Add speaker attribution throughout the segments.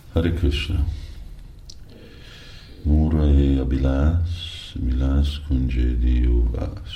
Speaker 1: Hare Krishna. Murae Abhilas, Milas Kunje Diyovas.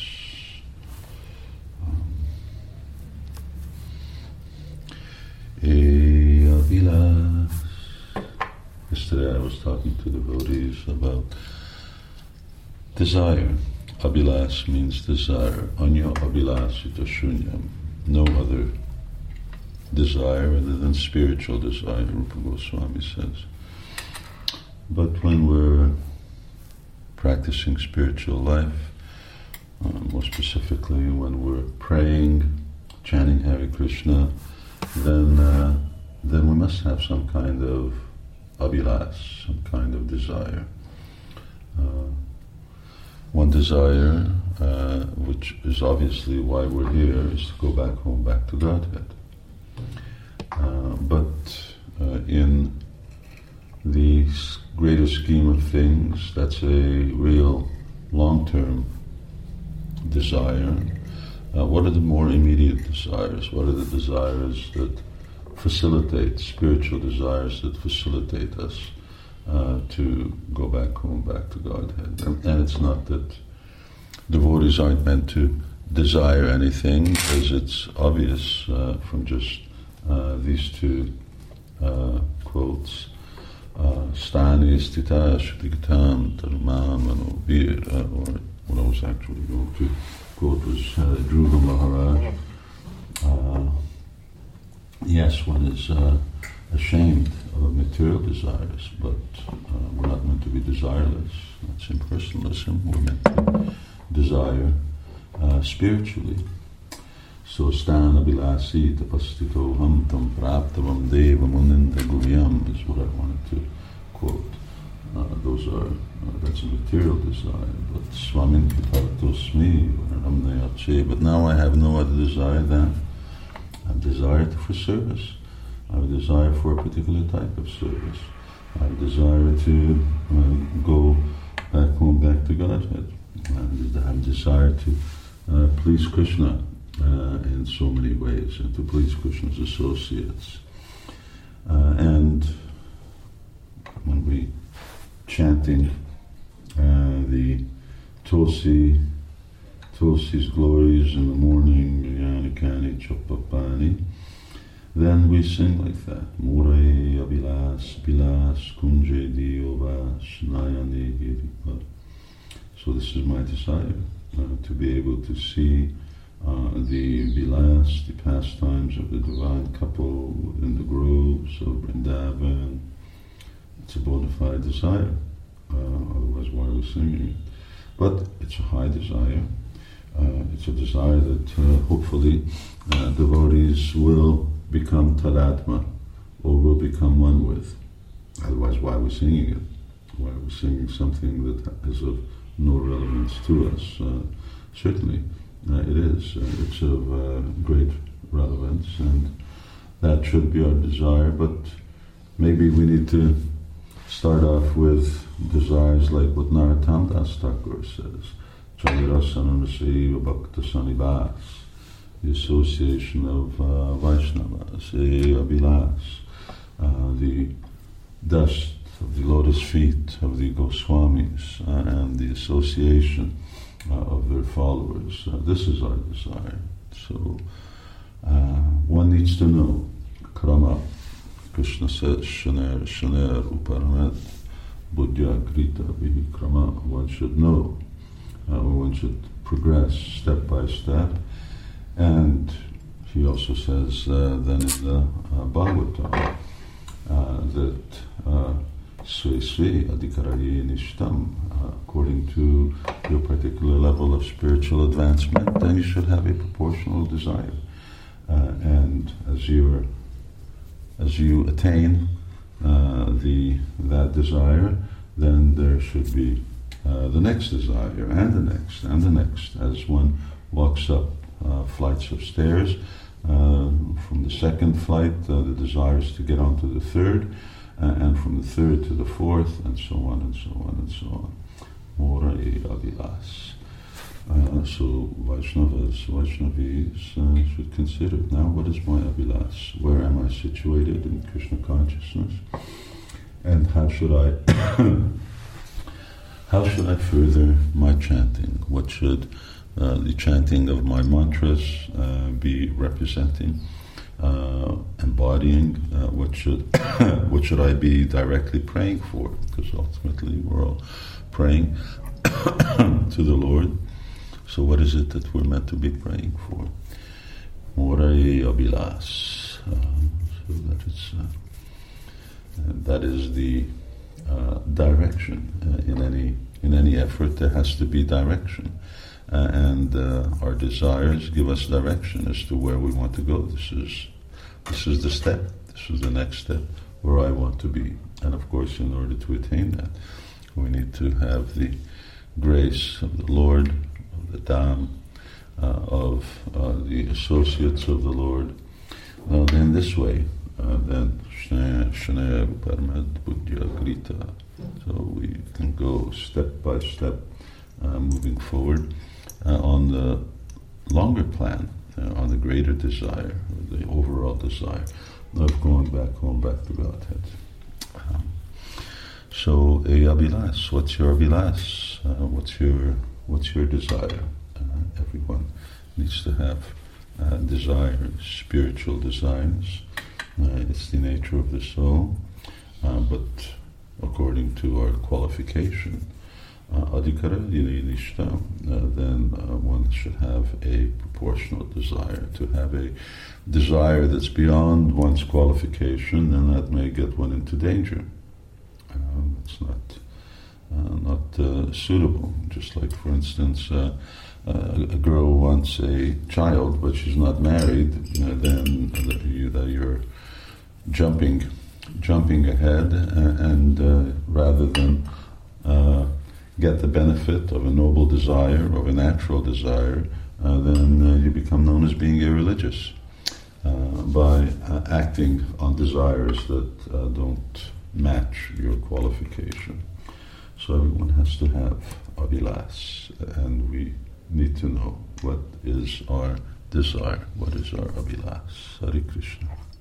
Speaker 1: Abhilas. Yesterday I was talking to devotees about desire. Abhilas means desire. Anya Abhilasita Shunyam. No other desire other than spiritual desire, Rupa Goswami says. But when we're practicing spiritual life, more specifically when we're praying, chanting Hare Krishna, then we must have some kind of abhilas, some kind of desire. One desire, which is obviously why we're here, is to go back home, back to Godhead. But in the greater scheme of things, that's a real long-term desire. What are the more immediate desires? What are the desires that facilitate, spiritual desires that facilitate us to go back home, back to Godhead? And it's not that devotees aren't meant to desire anything, because it's obvious from just these two quotes. Stani stita shutigatam tarumam anubir, or what I was actually going to quote was Dhruva Maharaj. Yes, one is ashamed of material desires, but we're not meant to be desireless. That's impersonalism. We're meant to desire spiritually. So stan abhilasi tapastito ham tam praptavam deva muninda guhyam is what I wanted to quote. That's a material desire, but swamin kitartosmi varanamnayache. But now I have no other desire than I have desire for service. I have a desire for a particular type of service. I have a desire to go back home, back to Godhead. I have a desire to please Krishna in so many ways, and to please Krishna's associates. And when we chanting the Tulsi's glories in the morning, Yanikani Chopapani, then we sing like that. Murai Abhilas, Bilas, Kunje Diyovas, Nayane Hiripa. So this is my desire, to be able to see the vilas, the pastimes of the divine couple in the groves of Vrindavan. It's a bona fide desire, otherwise why are we singing it? But it's a high desire. It's a desire that hopefully devotees will become tadatma, or will become one with. Otherwise why are we singing it? Why are we singing something that is of no relevance to us? Certainly it is. It's of great relevance, and that should be our desire, but maybe we need to start off with desires like what Narottam Das Thakur says, Chandrasananasiva Bhakta Sanibas, the association of Vaishnavas, Abhilas, the dust of the lotus feet of the Goswamis, and the association of their followers. This is our desire. So one needs to know krama. Krishna says, Shaner Uparamat Buddhya Krita Vikrama. One should know, one should progress step by step. And he also says then in the Bhagavatam that Sri Sri Adhikaraye Nishtam, according to your particular level of spiritual advancement, then you should have a proportional desire. And as you attain that desire, then there should be the next desire, and the next, and the next. As one walks up flights of stairs, from the second flight, the desire is to get onto the third, and from the third to the fourth, and so on, and so on, and so on. Morai Abhilas. So Vaishnavis should consider, now what is my Abhilas? Where am I situated in Krishna consciousness? and how should I how should I further my chanting? What should the chanting of my mantras be representing, embodying? What should I be directly praying for? Because ultimately we're all praying to the Lord. So what is it that we're meant to be praying for? Morai Abilas. So that is the direction. In any effort, there has to be direction, and our desires give us direction as to where we want to go. This is the step. This is the next step where I want to be. And of course, in order to attain that, we need to have the grace of the Lord, of the Dham, of the associates of the Lord. In this way, then Shnei Parmad Buddhya Grita. So we can go step by step, moving forward on the longer plan, on the greater desire, the overall desire of going back to Godhead. So, Abhilas, what's your Abhilas? What's your desire? Everyone needs to have desires, spiritual desires. It's the nature of the soul, but according to our qualification, adhikara nishta, then one should have a proportional desire. To have a desire that's beyond one's qualification, then that may get one into danger. It's not suitable. Just like, for instance, a girl wants a child, but she's not married, then you're jumping ahead, and rather than get the benefit of a noble desire, of a natural desire, then you become known as being irreligious by acting on desires that don't match your qualification. So everyone has to have Abhilas, and we need to know what is our desire, what is our Abhilas. Hare Krishna.